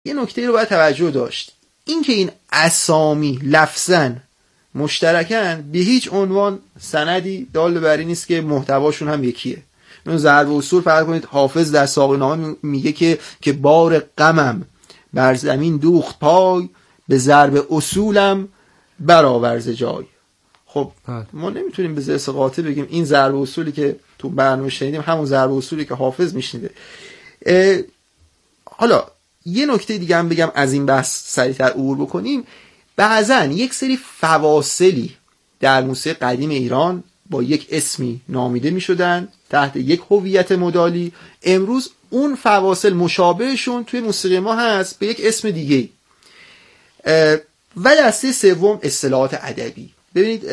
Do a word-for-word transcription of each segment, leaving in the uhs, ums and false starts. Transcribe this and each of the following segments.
یه نکته رو باید توجه داشت، این که این اسامی لفظاً مشترکن به هیچ عنوان سندی دال بر این نیست که محتواشون هم یکیه. اون ضرب اصول فرض کنید حافظ در ساقی‌نامه میگه که که بار غمم بر زمین دوخت پای، به ضرب اصولم برآورز جای. خب ما نمیتونیم به ضرب قاطع بگیم این ضرب اصولی که تو برنامه شنیدیم همون ضرب اصولی که حافظ میشنیده. حالا یه نکته دیگه هم بگم از این بحث سریعتر عبور بکنیم. بعضا یک سری فواصلی در موسیقی قدیم ایران با یک اسمی نامیده می شدن تحت یک هویت مدالی، امروز اون فواصل مشابهشون توی موسیقی ما هست به یک اسم دیگه. و دسته سوم اصطلاحات ادبی. ببینید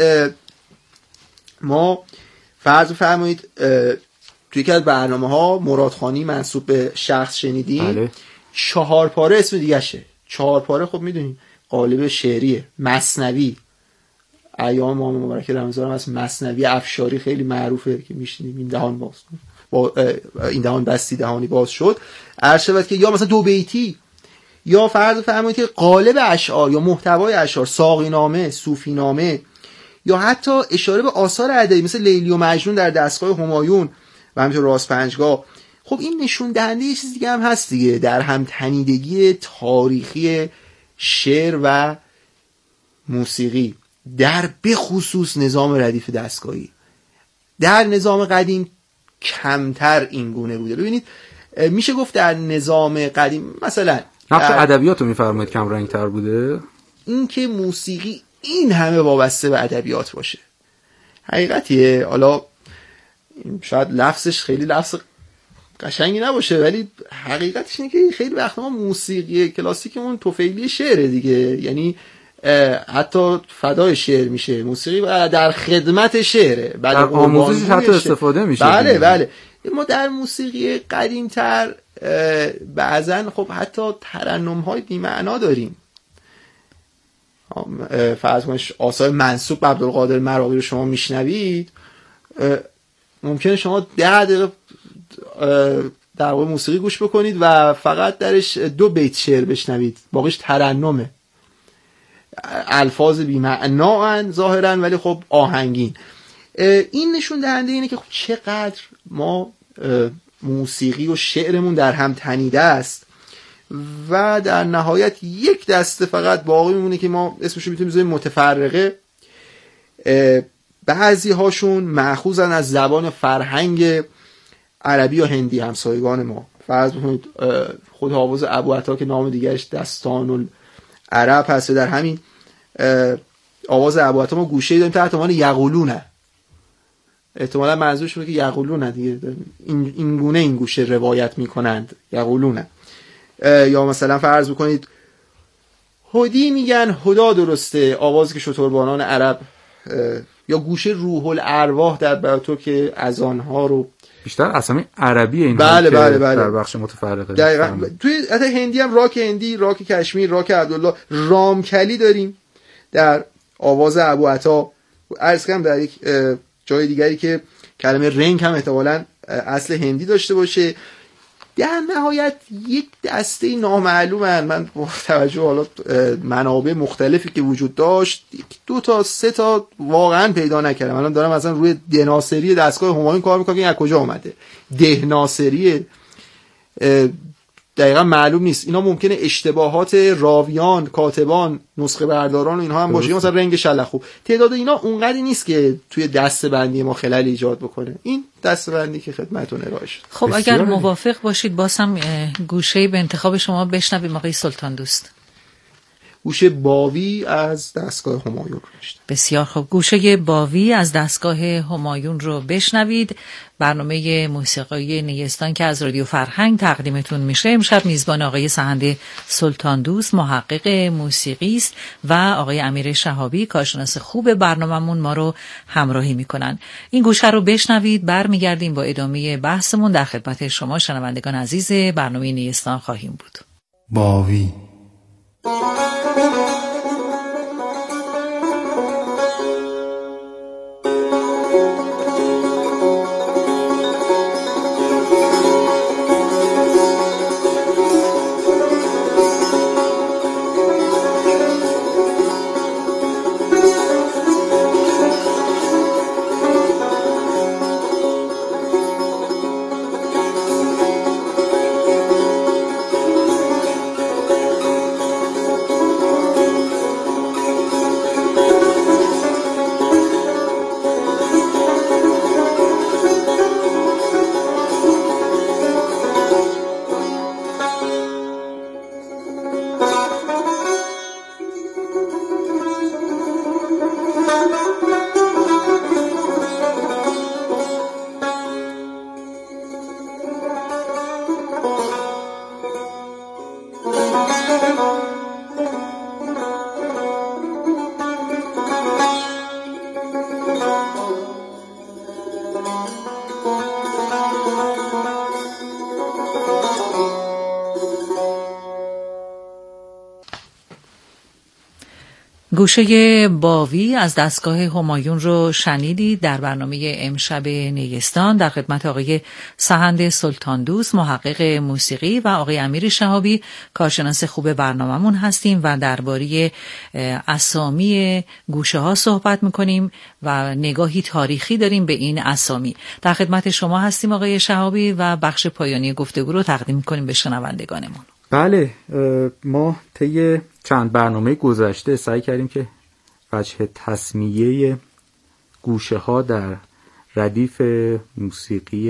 ما فرض فرمایید توی یک از برنامه ها مرادخوانی منسوب به شخص شنیدیم. بله. چهار پاره اسم دیگه شه. چهار پاره خب میدونیم قالب شعریه. مثنوی ایام امام مبارک رمضان هست، مثنوی افشاری خیلی معروفه که میشنیم این دهان باز با این دهان بستی دهانی باز شد. عرض شود که یا مثلا دو بیتی، یا فرض فرمایید که قالب اشعار یا محتوای اشعار، ساقی نامه، صوفی نامه، یا حتی اشاره به آثار ادبی مثل لیلی و مجنون در دستگاه همایون و همینطور راست پنجگاه. خب این نشون دهنده یه چیز دیگه هم هست دیگه، در هم تنیدگی تاریخی شعر و موسیقی در بخصوص نظام ردیف دستگاهی. در نظام قدیم کمتر این گونه بوده. ببینید میشه گفت در نظام قدیم مثلا نقش ادبیات رو میفرمایید کم رنگ تر بوده، این که موسیقی این همه وابسته به ادبیات باشه حقیقتیه. حالا شاید لفظش خیلی لفظ قشنگی نباشه ولی حقیقتش اینه که خیلی وقت ما موسیقی کلاسیکمون طفیلی شعره دیگه، یعنی حتی فدای شعر میشه موسیقی و در خدمت شعره، بعد آموزش حتی استفاده میشه. بله دیگه. بله ما در موسیقی قدیمتر بعضن خب حتی ترنم های بی‌معنا داریم. فرض کنید آثار منسوب به عبدالقادر مراغی رو شما میشنوید، ممکنه شما ده دقیقه در واقع موسیقی گوش بکنید و فقط درش دو بیت شعر بشنوید، باقیش ترنمه، الفاظ بی‌معنااند ظاهرا ولی خب آهنگین. این نشون دهنده اینه که خب چقدر ما موسیقی و شعرمون در هم تنیده است و در نهایت یک دسته فقط باقی میمونه که ما اسمشو میتونیم بذاریم متفرقه. بعضی هاشون مأخوذن از زبان فرهنگ عربی یا هندی همسایگان ما. فرض بکنید خود حافظ ابوعطا که نام دیگرش دستان العرب هست، در همین آواز ابوعطا ما گوشه‌ای داریم تحت عنوان یقولونه، احتمالاً منظورشونه که یقولونه دیگه این این گونه این گوشه روایت میکنند یقولونه. یا مثلا فرض بکنید هدی میگن هدا درسته، آوازی که شتربانان عرب، یا گوشه روح الارواح در براتو که اذانها رو بیشتر اسامی عربی این بله بله بله در بخش متفرقه دقیقاً. توی حتی هندی هم راک هندی، راک کشمیر، راک عبدالله، رامکلی داریم در آواز ابوعطا. عرض کردم در یک جای دیگری که کلمه رنگ هم احتمالاً اصل هندی داشته باشه. در نهایت یک دسته نامعلومن، من با توجه حالا منابع مختلفی که وجود داشت دو تا سه تا واقعا پیدا نکردم. الان دارم مثلا روی دهناصری دستگاه همایون کار میکنم که این از کجا اومده. دهناصری دقیقا معلوم نیست. اینا ممکنه اشتباهات راویان، کاتبان، نسخه برداران و اینها هم باشه. مثلا رنگ شلخو، تعداد اینا اونقدری نیست که توی دسته‌بندی ما خلل ایجاد بکنه. این دسته‌بندی که خدمتتون ارائه شد. خب اگر موافق باشید بازم گوشه به انتخاب شما بشنویم آقای سلطان دوست. گوشه باوی از دستگاه همایون رو بشنوید. بسیار خوب، گوشه باوی از دستگاه همایون رو بشنوید. برنامه موسیقی نیستان که از رادیو فرهنگ تقدیمتون میشه. امشب میزبان آقای سحنده سلطان دوست محقق موسیقی است و آقای امیر شهابی کارشناس خوب برنامه‌مون ما رو همراهی میکنن. این گوشه رو بشنوید، برمیگردیم با ادامه بحثمون. در خدمت شما شنوندگان عزیز برنامه نیستان خواهیم بود. باوی گوشه باوی از دستگاه همایون رو شنیدید در برنامه امشب نیستان در خدمت آقای سحند سلطان دوست محقق موسیقی و آقای امیر شهابی کارشناس خوب برنامه‌مون هستیم و درباره اسامی گوشه ها صحبت میکنیم و نگاهی تاریخی داریم به این اسامی. در خدمت شما هستیم آقای شهابی و بخش پایانی گفتگو رو تقدیم میکنیم به شنوندگانمون. بله، ما طی چند برنامه گذشته سعی کردیم که وجه تسمیه گوشه ها در ردیف موسیقی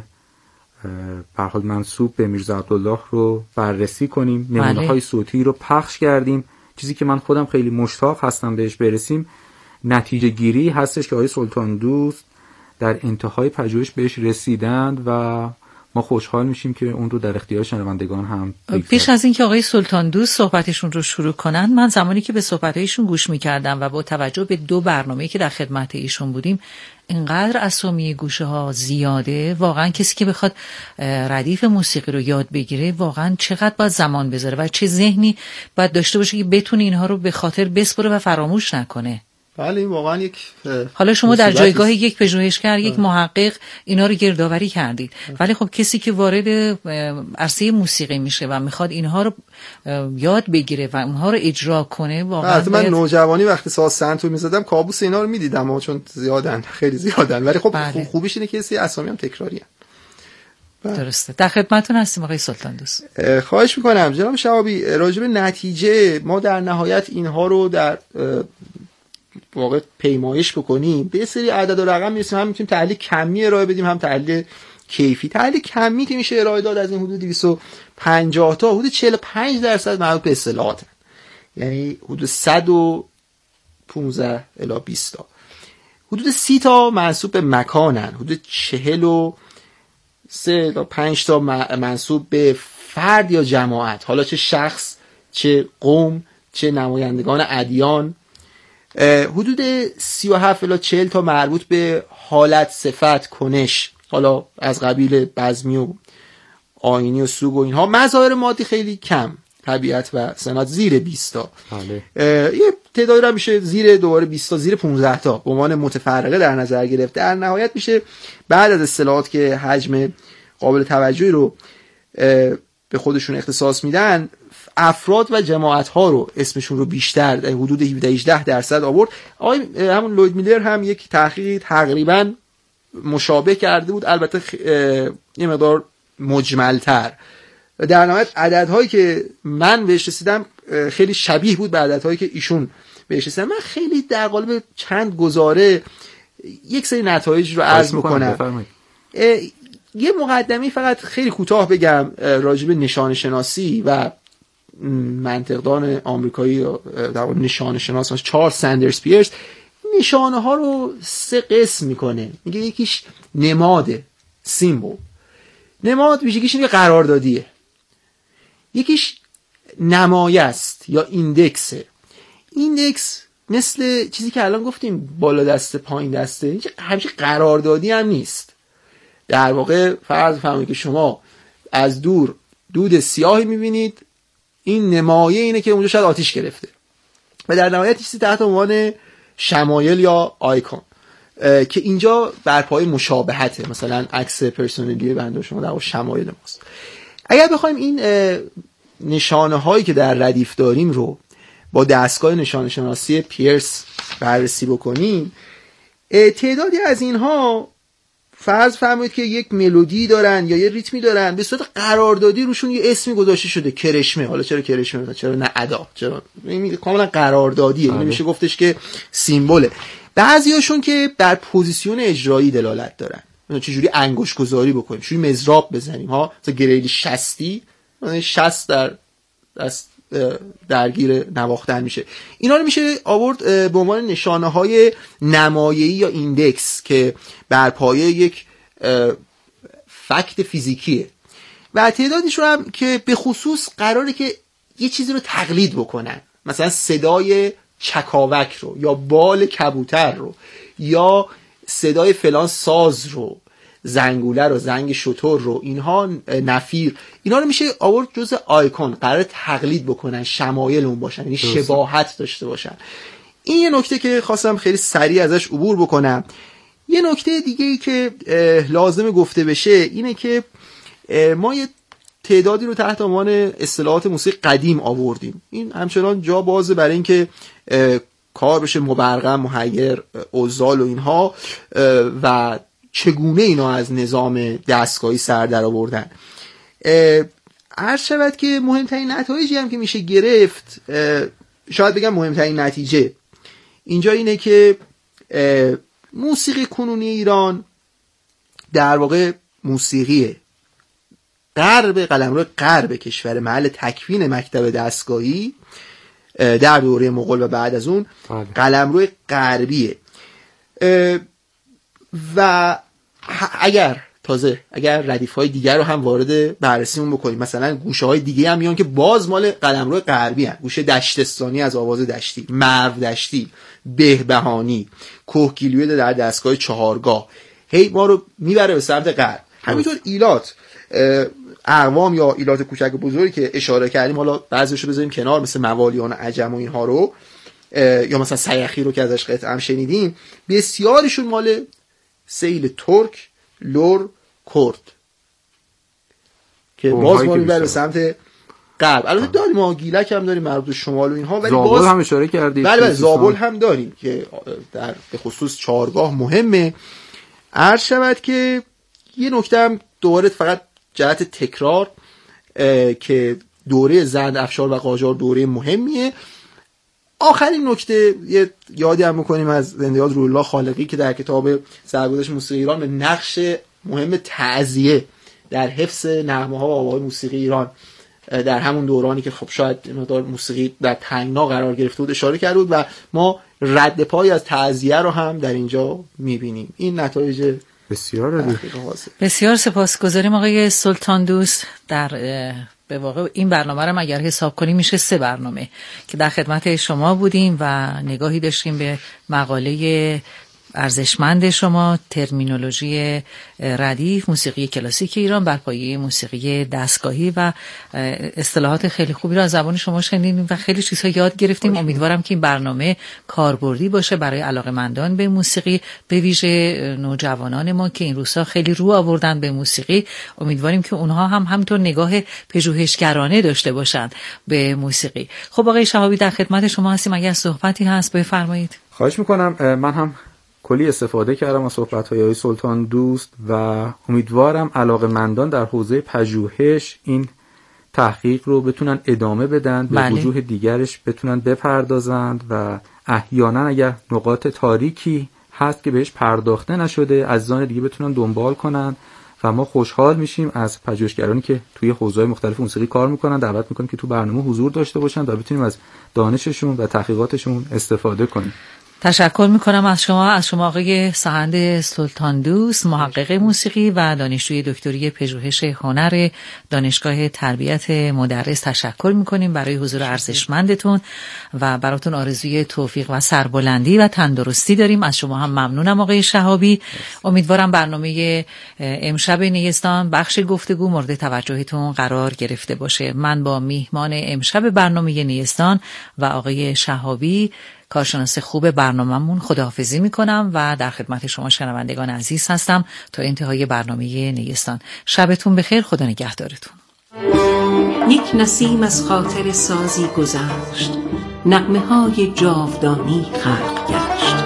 به حال منسوب به میرزا عبدالله رو بررسی کنیم. نمونه های صوتی رو پخش کردیم. چیزی که من خودم خیلی مشتاق هستم بهش برسیم نتیجه گیری هستش که آقای سلطان دوست در انتهای پژوهش بهش رسیدند و ما خوشحال میشیم که اون رو در اختیار شنوندگان هم بگذاریم. پیش از اینکه آقای سلطان دوست صحبتشون رو شروع کنن، من زمانی که به صحبتایشون گوش میکردم و با توجه به دو برنامه‌ای که در خدمت ایشون بودیم اینقدر اسامی گوشه ها زیاده، واقعا کسی که بخواد ردیف موسیقی رو یاد بگیره واقعا چقدر باید زمان بذاره و چه ذهنی باید داشته باشه که بتونه اینها رو به خاطر بسپره و فراموش نکنه. بله این واقعا یک حالا شما در جایگاه یک پژوهشگر، یک محقق اینا رو گردآوری کردید، ولی خب کسی که وارد عرصه موسیقی میشه و میخواد اینها رو یاد بگیره و اونها رو اجرا کنه واقعا من باید... نوجوانی وقتی ساز سنتور میزدم کابوس اینا رو میدیدم ها، چون زیادن، خیلی زیادن، ولی خب بله. خوبیش اینه که سی اسامی هم تکراری هم. درسته. در خدمتتون هستیم آقای سلطان دوست. خواهش میکنم جناب شهابی، راجع به نتیجه ما در نهایت اینها رو در واقع پیمایش بکنیم به یه سری عدد و رقم میرسیم. هم میتونیم تحلیل کمی ارائه بدیم هم تحلیل کیفی. تحلیل کمی که میشه ارائه داد از این حدود دویست و پنجاه تا حدود چهل و پنج درصد مربوط به اصطلاحات، یعنی حدود صد و پانزده الی بیست تا. حدود سی تا منسوب به مکانن، حدود چهل و سه تا پنج تا منسوب به فرد یا جماعت، حالا چه شخص چه قوم چه نمایندگان ادیان. حدود سی و هفت الی چهل تا مربوط به حالت، صفت، کنش، حالا از قبیل بزمی و آیینی و سوگ و اینها. مظاهر مادی خیلی کم، طبیعت و سمت زیر بیست تا. یه تعدادی رو میشه زیر دوباره بیست تا، زیر پانزده تا به عنوان متفرقه در نظر گرفت. در نهایت میشه بعد از اصطلاحات که حجم قابل توجهی رو به خودشون اختصاص میدن، افراد و جماعت ها رو اسمشون رو بیشتر در حدود هفده هجده درصد آورد. آقای همون لوید میلر هم یک تحقیقی تقریبا مشابه کرده بود، البته یه مقدار مجمل‌تر. در نهایت عددهایی که من بهش رسیدم خیلی شبیه بود به عددهایی که ایشون بهش رسیدن. من خیلی در قالب چند گزاره یک سری نتایج رو عرض میکنم. یه مقدمه فقط خیلی کوتاه بگم راجع به نشان شناسی و منطقدان آمریکایی در نشان شناس چارلز سندرز پیرس نشانه ها رو سه قسم میکنه. میگه یکیش نماده، سیمبل. نماد ویژگیش اینه قراردادیه. یکیش نمایه است یا ایندکسه. ایندکس مثل چیزی که الان گفتیم بالا دسته پایین دسته، همیشه قراردادی هم نیست. در واقع فرض بفرمایید که شما از دور دود سیاهی میبینید، این نمایه اینه که اونجا شاید آتیش گرفته و در نهایت چیزی تحت عنوان شمایل یا آیکون که اینجا بر پای مشابهته. مثلا عکس پرسونلی بنده شما در شمایل ماست. اگر بخوایم این نشانه هایی که در ردیف داریم رو با دستگاه نشانه شناسی پیرس بررسی بکنیم، تعدادی از اینها فرض فرمایید که یک ملودی دارن یا یه ریتمی دارن، به صورت قراردادی روشون یه اسمی گذاشته شده، کرشمه. حالا چرا کرشمه، چرا نه ادا، چرا میگه کاملا قراردادیه. این میشه گفتش که سیمبوله. بعضیاشون که بر پوزیشن اجرایی دلالت دارن، مثلا چجوری انگشت گذاری بکنیم، چجوری مضراب بزنیم ها، مثلا گریل شصتی، مثلا شصت در دست درگیر نواختن میشه. اینا رو میشه آورد به عنوان نشانه های نمایه‌ای یا ایندکس که بر پایه یک فکت فیزیکیه و تعدادیش رو هم که به خصوص قراره که یه چیزی رو تقلید بکنن، مثلا صدای چکاوک رو یا بال کبوتر رو یا صدای فلان ساز رو، زنگوله رو، زنگ شتر رو، اینها نفیر، اینا رو میشه آورد جزء آیکون، قرار تقلید بکنن، شمایل اون باشن، یعنی شباهت داشته باشن. این یه نکته که خواستم خیلی سریع ازش عبور بکنم. یه نکته دیگه ای که لازم گفته بشه اینه که ما یه تعدادی رو تحت عنوان اصطلاحات موسیقی قدیم آوردیم. این همچنان جا بازه برای اینکه کار بشه مبرقم، محیر، اوزال و اینها و چگونه اینا از نظام دستگاهی سر در آوردن. عرض شود که مهمترین نتایجی هم که میشه گرفت، شاید بگم مهمترین نتیجه اینجا اینه که موسیقی کنونی ایران در واقع موسیقی غرب قلمرو غرب کشور، محل تکوین مکتب دستگاهی در دوره مغول و بعد از اون قلمرو غربیه. و اگر تازه اگر ردیف‌های دیگر رو هم وارد بررسیمون بکنیم، مثلا گوشه‌های دیگه هم میان که باز مال قلمرو غربی هستن، گوشه دشتستانی از آواز دشتی، مرو دشتی، بهبهانی، کوهگیلویه در دستگاه چهارگاه، هی ما رو میبره به سمت غرب. همینطور ایلات، اقوام یا ایلات کوچک و بزرگی که اشاره کردیم، حالا بعضیشو بذاریم کنار، مثل موالیان و عجم و اینها رو، یا مثلا سیخی رو که ازش قطعه هم شنیدیم، بسیارشون مال سیل ترک، لور، کرد که باز ما میبره به سمت غرب. البته داریم ما گیلک هم داریم مربوط به شمال و اینها، ولی زابل هم اشاره کردید. بله بله زابل هم داریم که در به خصوص چهارگاه مهمه. عرض شود که یه نکته هم دوباره فقط جهت تکرار که دوره زند افشار و قاجار دوره مهمیه. آخرین نکته یه یادی هم میکنیم از زنده یاد روح الله خالقی که در کتاب سرگذشت موسیقی ایران به نقش مهم تعزیه در حفظ نغمه ها و آواهای موسیقی ایران در همون دورانی که خب شاید مقدار موسیقی در تنگنا قرار گرفته بود اشاره کرده بود و ما رد پای از تعزیه رو هم در اینجا میبینیم. این نتایج بسیار بسیار سپاسگزاریم آقای سلطان دوست. در به واقع این برنامه رو اگر حساب کنیم میشه سه برنامه که در خدمت شما بودیم و نگاهی داشتیم به مقاله ارزشمند شما، ترمینولوژی ردیف موسیقی کلاسیک ایران بر پایه موسیقی دستگاهی، و اصطلاحات خیلی خوبی رو از زبان شما شنیدیم و خیلی چیزها یاد گرفتیم. امیدوارم که این برنامه کاربردی باشه برای علاقه‌مندان به موسیقی، به ویژه نوجوانان ما که این روزها خیلی رو آوردن به موسیقی. امیدواریم که اونها هم همینطور نگاه پژوهشگرانه داشته باشند به موسیقی. خب آقای شهابی در خدمت شما هستیم، اگر صحبتی هست بفرمایید. خواهش میکنم. من هم کلی استفاده کردم از صحبت‌های آقای سلطان دوست و امیدوارم علاقه‌مندان در حوزه پژوهش این تحقیق رو بتونن ادامه بدن، به بله. وجوه دیگرش بتونن بپردازند و احیانا اگر نقاط تاریکی هست که بهش پرداخته نشده عزیزان دیگه بتونن دنبال کنن و ما خوشحال میشیم از پژوهشگرانی که توی حوزه‌های مختلف موسیقی کار میکنن دعوت میکنیم که تو برنامه حضور داشته باشن و بتونیم از دانششون و تحقیقاتشون استفاده کنیم. تشکر میکنم از شما از شما آقای سهند سلطان دوست، محقق موسیقی و دانشجوی دکتری پژوهش هنر دانشگاه تربیت مدرس. تشکر میکنیم برای حضور ارزشمندتون و براتون آرزوی توفیق و سربلندی و تندرستی داریم. از شما هم ممنونم آقای شهابی. امیدوارم برنامه امشب نیستان بخش گفتگو مورد توجهتون قرار گرفته باشه. من با میهمان امشب برنامه نیستان و آقای شهابی کارشناس خوب برنامه‌مون خداحافظی میکنم و در خدمت شما شنوندگان عزیز هستم تا انتهای برنامه نیستان. شبتون بخیر، خدا نگهدارتون. یک نسیم از خاطر سازی گذشت، نغمه های جاودانی خلق گشت.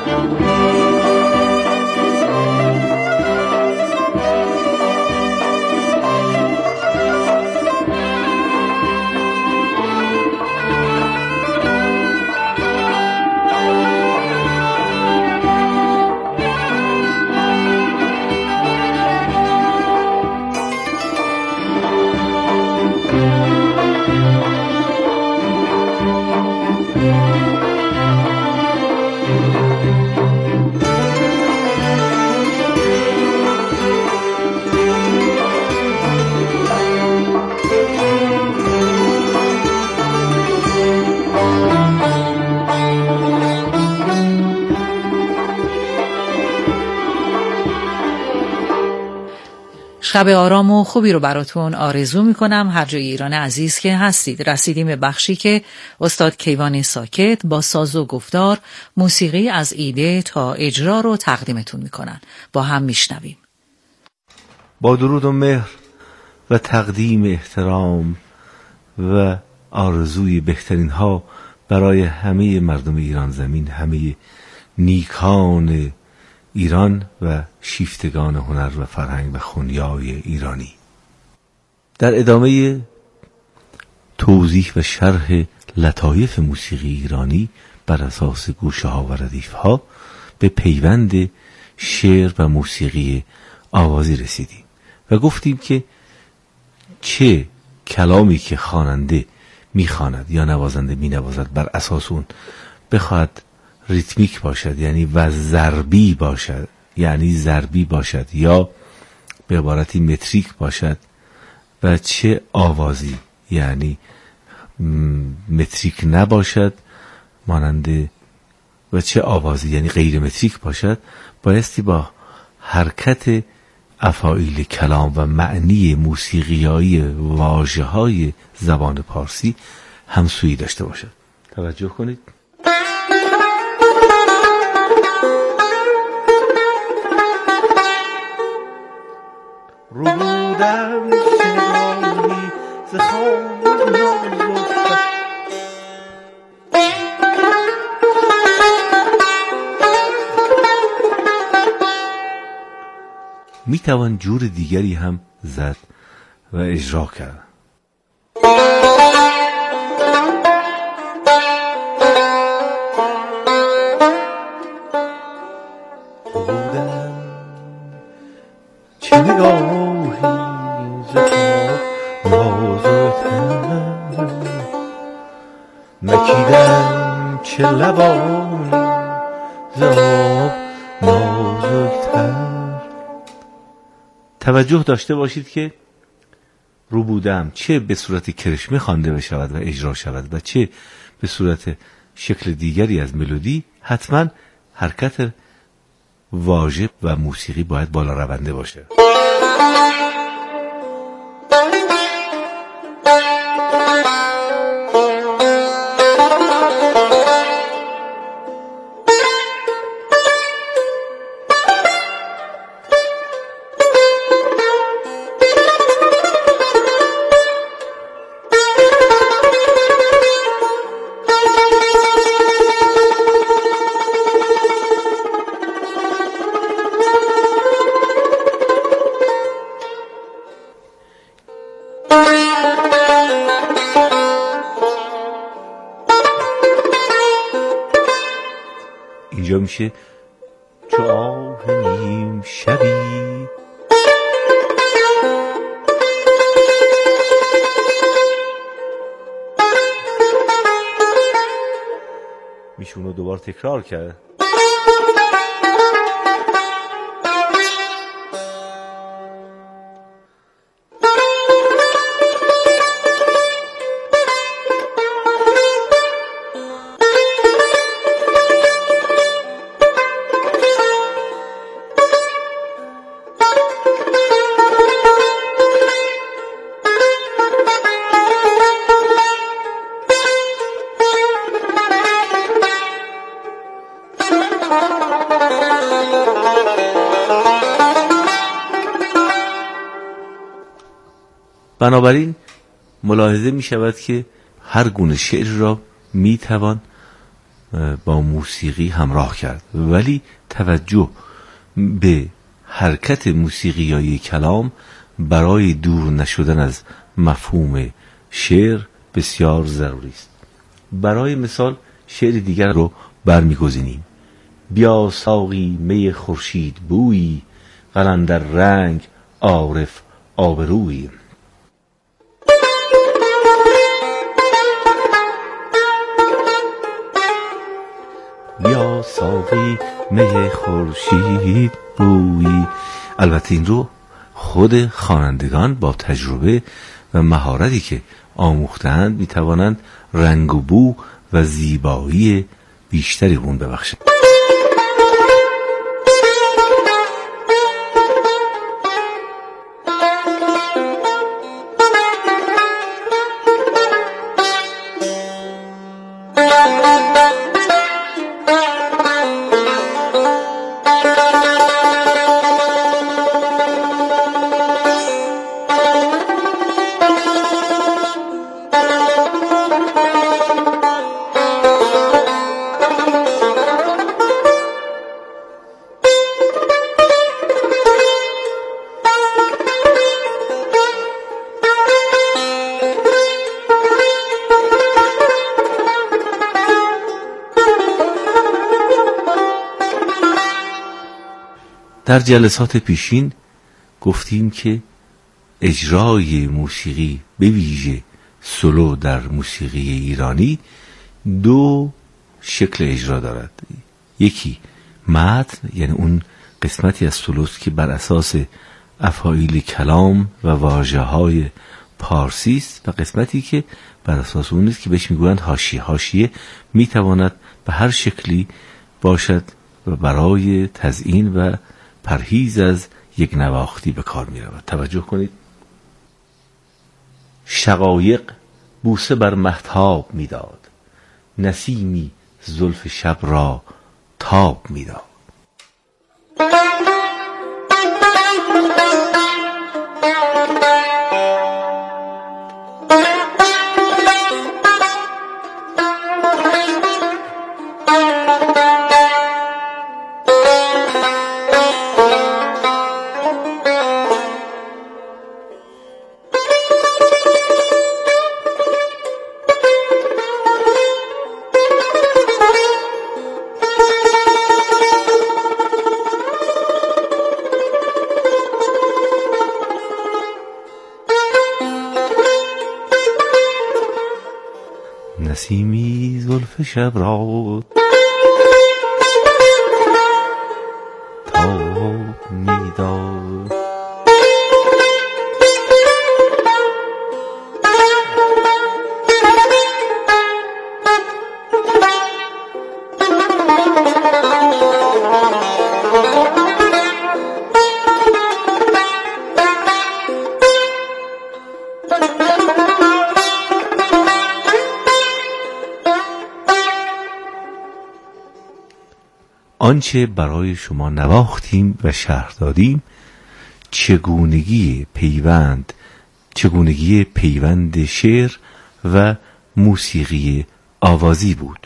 شب آرام و خوبی رو براتون آرزو میکنم هر جای ایران عزیز که هستید. رسیدیم به بخشی که استاد کیوان ساکت با ساز و گفتار موسیقی از ایده تا اجرا رو تقدیمتون میکنن. با هم میشنویم. با درود و مهر و تقدیم احترام و آرزوی بهترین ها برای همه مردم ایران زمین، همه نیکان ایران و شیفتگان هنر و فرهنگ و خونیای ایرانی. در ادامه توضیح و شرح لطایف موسیقی ایرانی بر اساس گوشه ها و ردیف ها به پیوند شعر و موسیقی آوازی رسیدیم و گفتیم که چه کلامی که خواننده میخواند یا نوازنده مینوازد بر اساس اون بخواهد ریتمیک باشد، یعنی و ضربی باشد، یعنی ضربی باشد، یا به عبارتی متریک باشد، و چه آوازی یعنی متریک نباشد مانند، و چه آوازی یعنی غیر متریک باشد، بایستی با حرکت افاعیل کلام و معنی موسیقیایی واژه‌های زبان پارسی همسویی داشته باشد. توجه کنید. رودم سنگاهی ز خواب نازک می توان جور دیگری هم زد و اجرا کرد. بودم چه نگاهی ز خواب نازک‌تر، مکیدم چه لبانی ز آب نازک‌تر. توجه داشته باشید که رو بودم چه به صورت کرشمه خوانده بشود و اجرا شود و چه به صورت شکل دیگری از ملودی، حتما حرکت واژه و موسیقی باید بالا رونده باشه. اینجا میشه چو آه نیم شبی میشه اونو دوبار تکرار کرد. بنابراین ملاحظه می شود که هر گونه شعر را می توان با موسیقی همراه کرد، ولی توجه به حرکت موسیقیایی کلام برای دور نشدن از مفهوم شعر بسیار ضروری است. برای مثال شعر دیگر رو برمی‌گزینیم. بیا ساقی می خورشید بویی، قلندر رنگ عارف آبرویی. یا ساقی می خورشید بویی. البته این رو خود خوانندگان با تجربه و مهارتی که آموختند می توانند رنگ و بو و زیبایی بیشتری اون ببخشند. در جلسات پیشین گفتیم که اجرای موسیقی به ویژه سولو در موسیقی ایرانی دو شکل اجرا دارد. یکی متن، یعنی اون قسمتی از سولوست که بر اساس افعال کلام و واژه‌های پارسی است، و قسمتی که بر اساس اون است که بهش میگویند حاشیه. حاشیه میتواند به هر شکلی باشد و برای تزیین و پرهیز از یک نواختی به کار میرود. توجه کنید. شقایق بوسه بر مهتاب میداد، نسیمی زلف شب را تاب میداد. نسیمی زلف شب را تاب میداد. آنچه برای شما نواختیم و شرح دادیم چگونگی پیوند چگونگی پیوند شعر و موسیقی آوازی بود.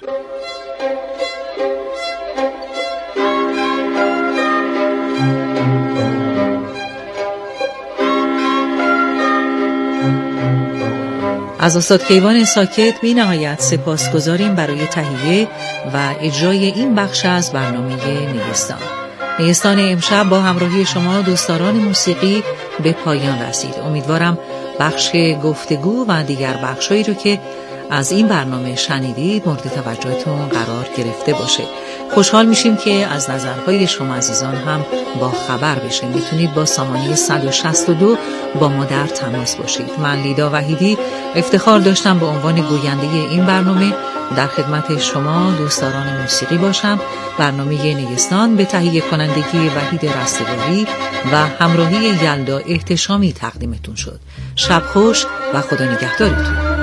از استاد کیوان ساکت بی نهایت سپاسگزاریم برای تهیه و اجرای این بخش از برنامه نیستان. نیستان امشب با همراهی شما دوستداران موسیقی به پایان رسید. امیدوارم بخش گفتگو و دیگر بخشایی رو که از این برنامه شنیدید مورد توجهتون قرار گرفته باشه. خوشحال میشیم که از نظرهای شما عزیزان هم با خبر بشیم. میتونید با سامانه صد و شصت و دو با ما در تماس باشید. من لیدا وحیدی افتخار داشتم به عنوان گوینده این برنامه در خدمت شما دوستداران موسیقی باشم. برنامه نیستان به تهیه کنندگی وحید رستگاری و همراهی یلدا احتشامی تقدیمتون شد. شب خوش و خدا نگهدارتون.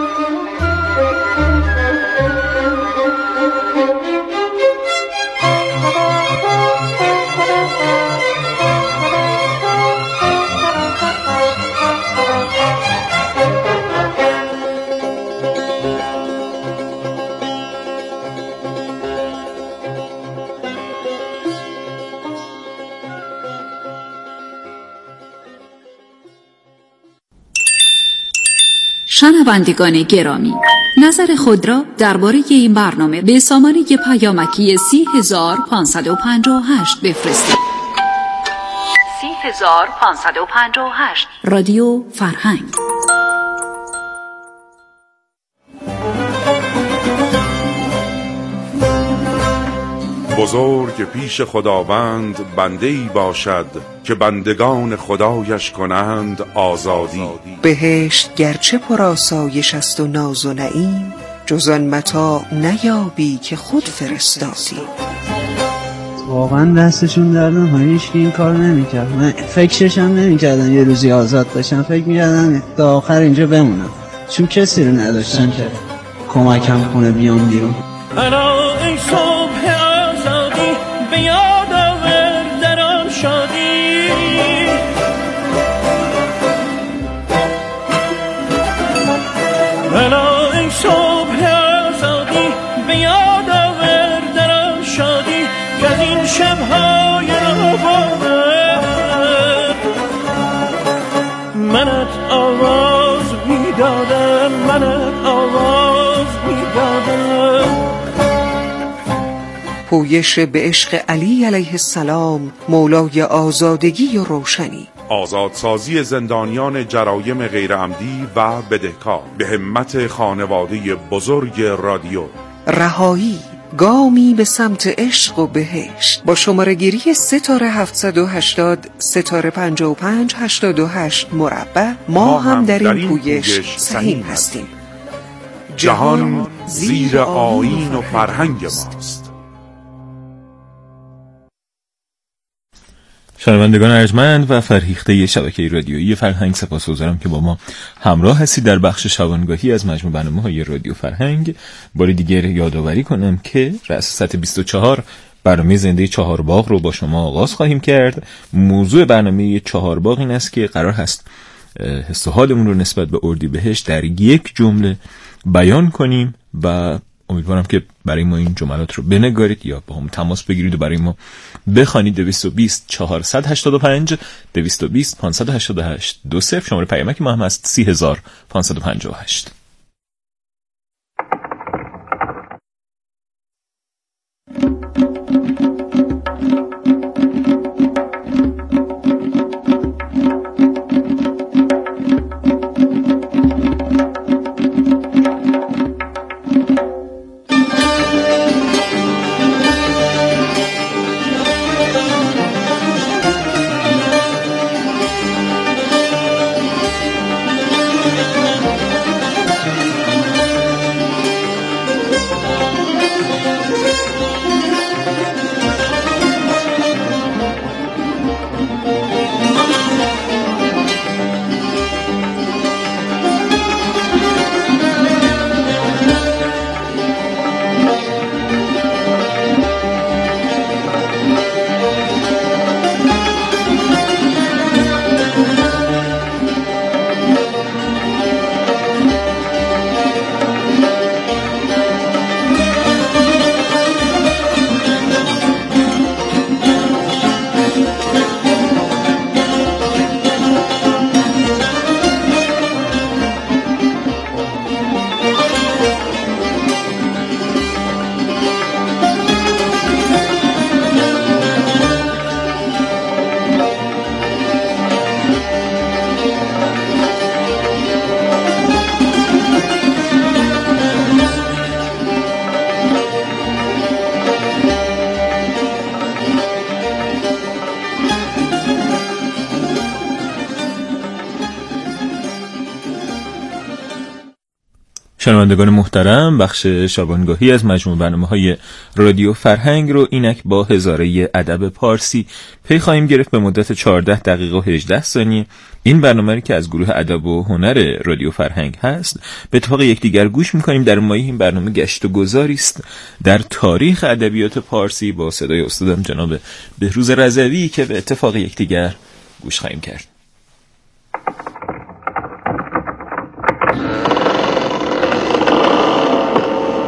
شنوندگان گرامی، نظر خود را درباره این برنامه به سامانه پیامکی سی هزار پانصد و پنجاه و هشت بفرستید. سی هزار پانصد و پنجاه و هشت رادیو فرهنگ. بزرگ پیش خداوند بنده‌ای باشد که بندگان خدایش کنند آزادی. بهشت گرچه پر آسایش است و ناز و نعیم، جز آن متاع نیابی که خود فرستادی. واقعا دستشون درد نمی‌کنه، هیچ کی این کار نمی‌کرد. من فکرش هم نمی‌کردم یه روزی آزاد بشم. فکر می‌کردم تا آخر اینجا بمونم، چون کسی رو نداشتن که کمکم کنه بیام بیرون. الا ای صبح آزادی به یاد آور در آن شادی، الا ای صبح آزادی به یاد آور در آن شادی، که از این شب‌های نوبهار منت آواز می‌دادم، منت آواز می‌دادم. پویش به عشق علی علیه السلام، مولای آزادگی و روشنی. آزادسازی زندانیان جرایم غیرعمدی و بدهکار به همت خانواده بزرگ رادیو. رهایی، گامی به سمت عشق و بهشت. با شماره گیری ستاره هفتصد و هشتاد ستاره پنجاه و پنج هشتاد و هشت مربع ما, ما هم در این پویش سهیم هستیم. جهان زیر آیین و فرهنگ ماست. شنوندگان ارجمند و فرهیخته شبکه رادیویی فرهنگ، سپاسگزارم که با ما همراه هستید در بخش شبانگاهی از مجموع برنامه‌های رادیو فرهنگ. بار دیگر یادآوری کنم که رأس سطح بیست و چهار برنامه زنده چهارباغ رو با شما آغاز خواهیم کرد. موضوع برنامه چهارباغ این است که قرار هست حس و حالمون رو نسبت به اردیبهشت در یک جمله بیان کنیم و امیدوارم که برای ما این جملات رو بنگارید یا با هم تماس بگیرید و برای ما بخوانید. دویست و بیست چهارصد و هشتاد و پنج دویست و بیست پانصد و هشتاد و هشت دو صفر شماره پیامک ما هم هست سی هزار پانصد و پنجاه و هشت. شنوندگان محترم، بخش شبانگاهی از مجموع برنامه‌های رادیو فرهنگ رو اینک با هزاره ادب پارسی پی خواهیم گرفت به مدت چهارده دقیقه و هجده ثانیه. این برنامه رو که از گروه ادب و هنر رادیو فرهنگ هست به اتفاق یکدیگر گوش می‌کنیم. در مایه این برنامه گشت و گذاری است در تاریخ ادبیات پارسی با صدای استادم جناب بهروز رضوی که به اتفاق یکدیگر گوش خواهیم کرد.